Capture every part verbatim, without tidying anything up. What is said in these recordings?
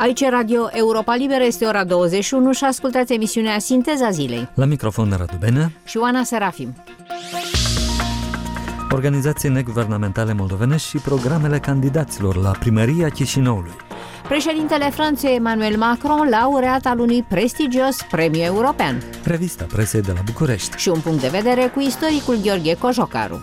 Aici Radio Europa Liberă, este ora douăzeci și unu și ascultați emisiunea Sinteza Zilei. La microfon Radu Benea și Oana Serafim. Organizații neguvernamentale moldovene și programele candidaților la primăria Chișinăului. Președintele Franței Emmanuel Macron, laureat al unui prestigios premiu european. Revista presei de la București. Și un punct de vedere cu istoricul Gheorghe Cojocaru.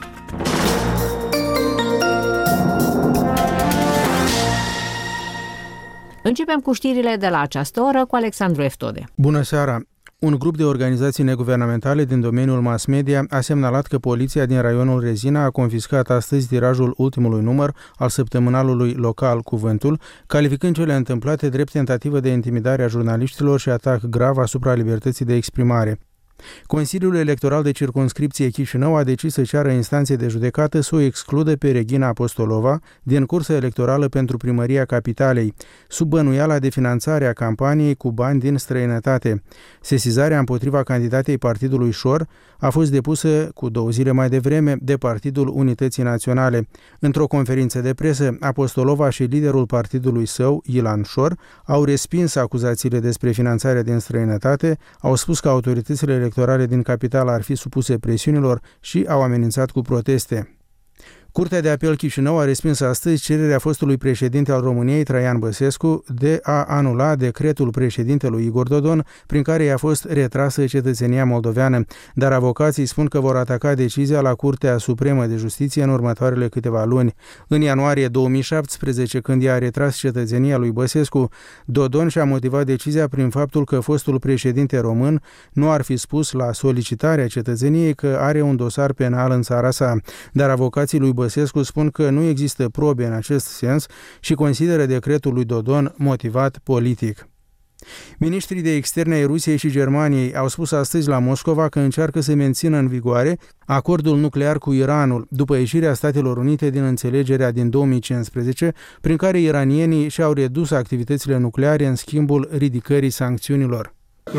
Începem cu știrile de la această oră cu Alexandru Eftode. Bună seara! Un grup de organizații neguvernamentale din domeniul mass media a semnalat că poliția din raionul Rezina a confiscat astăzi tirajul ultimului număr al săptămânalului local Cuvântul, calificând cele întâmplate drept tentativă de intimidare a jurnaliștilor și atac grav asupra libertății de exprimare. Consiliul Electoral de Circumscripție Chișinău a decis să ceară instanței de judecată să o excludă pe Regina Apostolova din cursa electorală pentru primăria capitalei, sub bănuiala de finanțare a campaniei cu bani din străinătate. Sesizarea împotriva candidatei Partidului Șor a fost depusă cu două zile mai devreme de Partidul Unității Naționale. Într-o conferință de presă, Apostolova și liderul partidului său, Ilan Șor, au respins acuzațiile despre finanțarea din străinătate, au spus că autoritățile electorale din capitală ar fi supuse presiunilor și au amenințat cu proteste. Curtea de apel Chișinău a respins astăzi cererea fostului președinte al României, Traian Băsescu, de a anula decretul președintelui Igor Dodon, prin care i-a fost retrasă cetățenia moldoveană, dar avocații spun că vor ataca decizia la Curtea Supremă de Justiție în următoarele câteva luni. În ianuarie două mii șaptesprezece, când i-a retras cetățenia lui Băsescu, Dodon și-a motivat decizia prin faptul că fostul președinte român nu ar fi spus la solicitarea cetățeniei că are un dosar penal în țara sa, dar avocații lui Băsescu spun că nu există probe în acest sens și consideră decretul lui Dodon motivat politic. Ministrii de externe ai Rusiei și Germaniei au spus astăzi la Moscova că încearcă să mențină în vigoare acordul nuclear cu Iranul, după ieșirea Statelor Unite din înțelegerea din două mii cincisprezece, prin care iranienii și-au redus activitățile nucleare în schimbul ridicării sancțiunilor.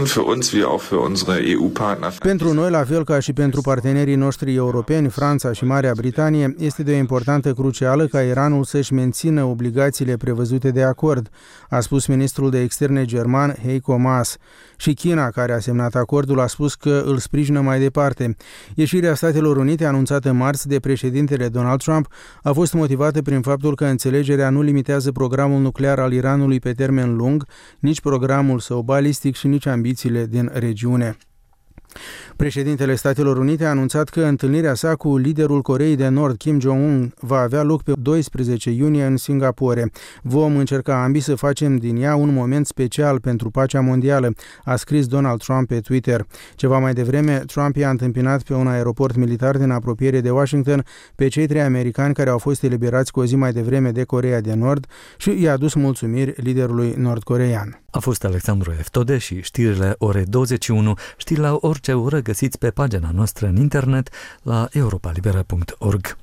Pentru noi, la fel ca și pentru partenerii noștri europeni, Franța și Marea Britanie, este de o importanță crucială ca Iranul să-și mențină obligațiile prevăzute de acord, a spus ministrul de externe german Heiko Maas. Și China, care a semnat acordul, a spus că îl sprijină mai departe. Ieșirea Statelor Unite, anunțată marți de președintele Donald Trump, a fost motivată prin faptul că înțelegerea nu limitează programul nuclear al Iranului pe termen lung, nici programul său balistic și nici ambițiile din regiune. Președintele Statelor Unite a anunțat că întâlnirea sa cu liderul Coreei de Nord, Kim Jong-un, va avea loc pe doisprezece iunie în Singapore. Vom încerca ambii să facem din ea un moment special pentru pacea mondială, a scris Donald Trump pe Twitter. Ceva mai devreme, Trump i-a întâmpinat pe un aeroport militar din apropiere de Washington pe cei trei americani care au fost eliberați cu o zi mai devreme de Coreea de Nord și i-a adus mulțumiri liderului nord-coreean. A fost Alexandru Eftode și știrile ore douăzeci și unu. Știri la orice oră găsiți pe pagina noastră în internet la europa liberă punct org.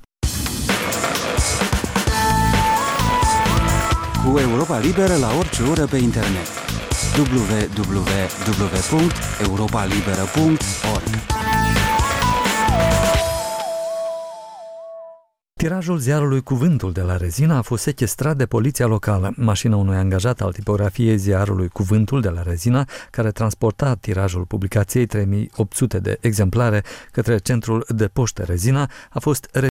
Cu Europa Liberă la orice oră pe internet. w w w punct europa liberă punct org. Tirajul ziarului Cuvântul de la Rezina a fost sechestrat de poliția locală. Mașina unui angajat al tipografiei ziarului Cuvântul de la Rezina, care transporta tirajul publicației trei mii opt sute de exemplare către centrul de poște Rezina, a fost